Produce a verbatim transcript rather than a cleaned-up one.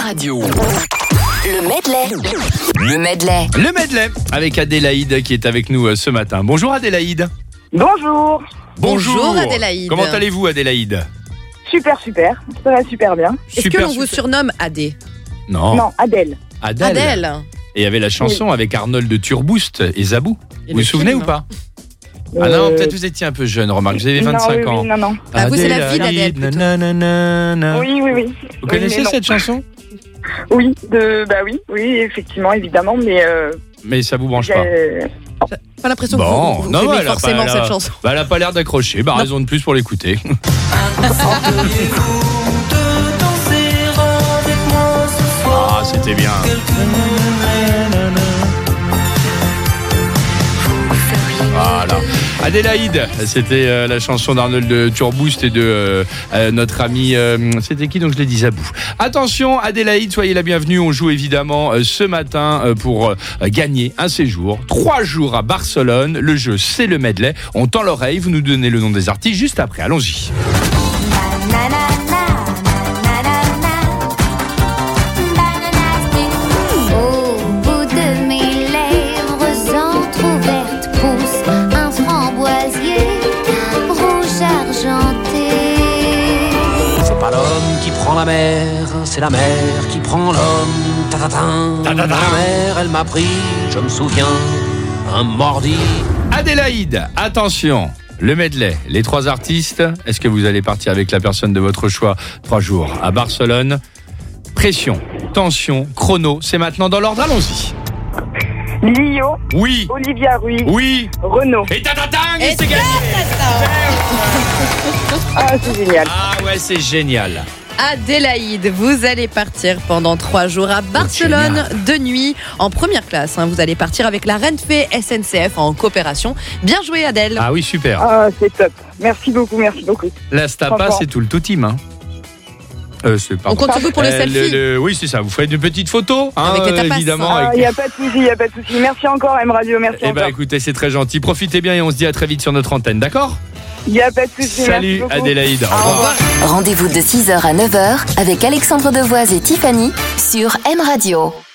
Radio. Le medley. Le medley. Le medley avec Adélaïde qui est avec nous ce matin. Bonjour Adélaïde. Bonjour. Bonjour, Bonjour Adélaïde. Comment allez-vous Adélaïde? Super, super. Ça va super bien. Est-ce Super, que l'on super. vous surnomme Adé? Non. Non, Adèle. Adèle. Adèle. Et il y avait la chanson Oui. avec Arnold de Turboost et Zabou. Et Vous vous le souvenez film. ou pas? Ah non, Euh, peut-être vous étiez un peu jeune, remarque. Vous avez vingt-cinq non, oui, ans. oui, non, non. Ah, vous, c'est la fille d'Adèle, plutôt. nananana. Oui, oui, oui. Vous Oui, connaissez mais non. cette chanson? Oui, de, bah oui, oui, effectivement, évidemment, mais euh, Mais ça vous branche pas? j'ai- Pas l'impression Bon, que vous, vous, non, aimez elle a pas- forcément elle a- cette chanson. Bah, elle a pas l'air d'accrocher. Bah, Non. raison de plus pour l'écouter. Ah, c'était bien. Voilà. Adélaïde, c'était euh, la chanson d'Arnold de Turboost et de euh, euh, notre ami, euh, c'était qui donc je l'ai dit, Zabou. Attention Adélaïde, soyez la bienvenue, on joue évidemment euh, ce matin euh, pour euh, gagner un séjour, trois jours à Barcelone, le jeu c'est le medley, on tend l'oreille, vous nous donnez le nom des artistes juste après, allons-y. Au bout de mes lèvres entrouvertes pousse un framboisier rouge argenté. C'est pas l'homme qui prend la mer, c'est la mer qui prend l'homme. Ta-ta-ta. Ta-ta-ta. La mer, elle m'a pris, je me souviens, un mordi. Adélaïde, attention, le medley, les trois artistes, est-ce que vous allez partir avec la personne de votre choix? Trois jours à Barcelone. Pression, tension, chrono, c'est maintenant dans l'ordre, allons-y. Lio, Oui, Olivia Ruiz, oui, Renaud. et tatatang, et Et c'est gagné. Ah, c'est génial. Ah ouais, c'est génial. Adélaïde, vous allez partir pendant trois jours à Barcelone de nuit en première classe. hein. Vous allez partir avec la Renfe S N C F en coopération. Bien joué Adèle. Ah oui, super. Ah, c'est top. Merci beaucoup, merci beaucoup. La Stapa, franchement. c'est tout le tout team. Hein. Euh, c'est On pardon. compte sur vous pour le Euh, selfie. le- oui, c'est ça. Vous ferez une petite photo, hein, Avec les tapas. évidemment. Il avec- n'y a pas de souci, il n'y a pas de souci. Merci encore, M Radio, merci Eh ben, encore. écoutez, c'est très gentil. Profitez bien et on se dit à très vite sur notre antenne, d'accord? Il n'y a pas de souci. merci Salut beaucoup. Adélaïde. Au Au revoir. revoir. Rendez-vous de six heures à neuf heures avec Alexandre Devoise et Tiffany sur M Radio.